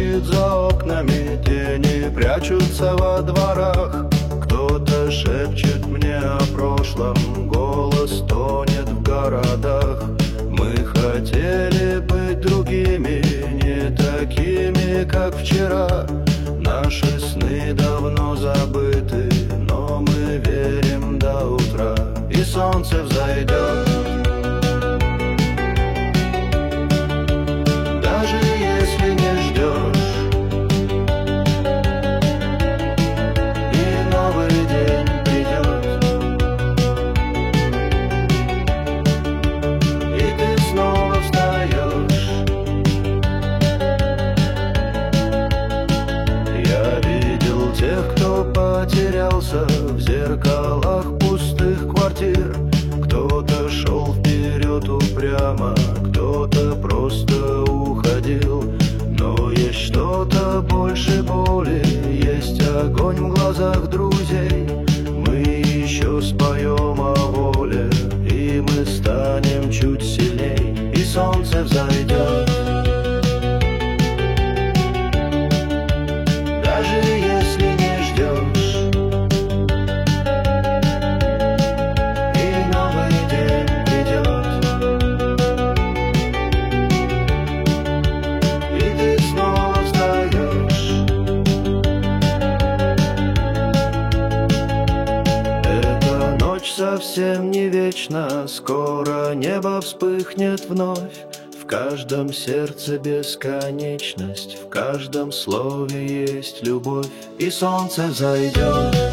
стучит за окнами, тени прячутся во дворах. Кто-то шепчет мне о прошлом, голос тонет в городах. Мы хотели быть другими, не такими, как вчера. Наши сны давно забыты, но мы верим до утра, и солнце взойдет. Даже если не ждешь, и новый день придет, и ты снова встаешь. Я видел тех, кто потерялся в зеркалах пустых квартир. Кто-то шел вперед упрямо, кто-то просто уходил. Но есть что-то больше боли, есть огонь в глазах друзей. Мы еще споем о воле, и мы станем чуть сильней, и солнце взойдет. Даже если не ждешь, и новый день придет, и ты снова встаешь. Эта ночь совсем не вечна, скоро небо вспыхнет вновь. В каждом сердце бесконечность, в каждом слове есть любовь, и солнце взойдет.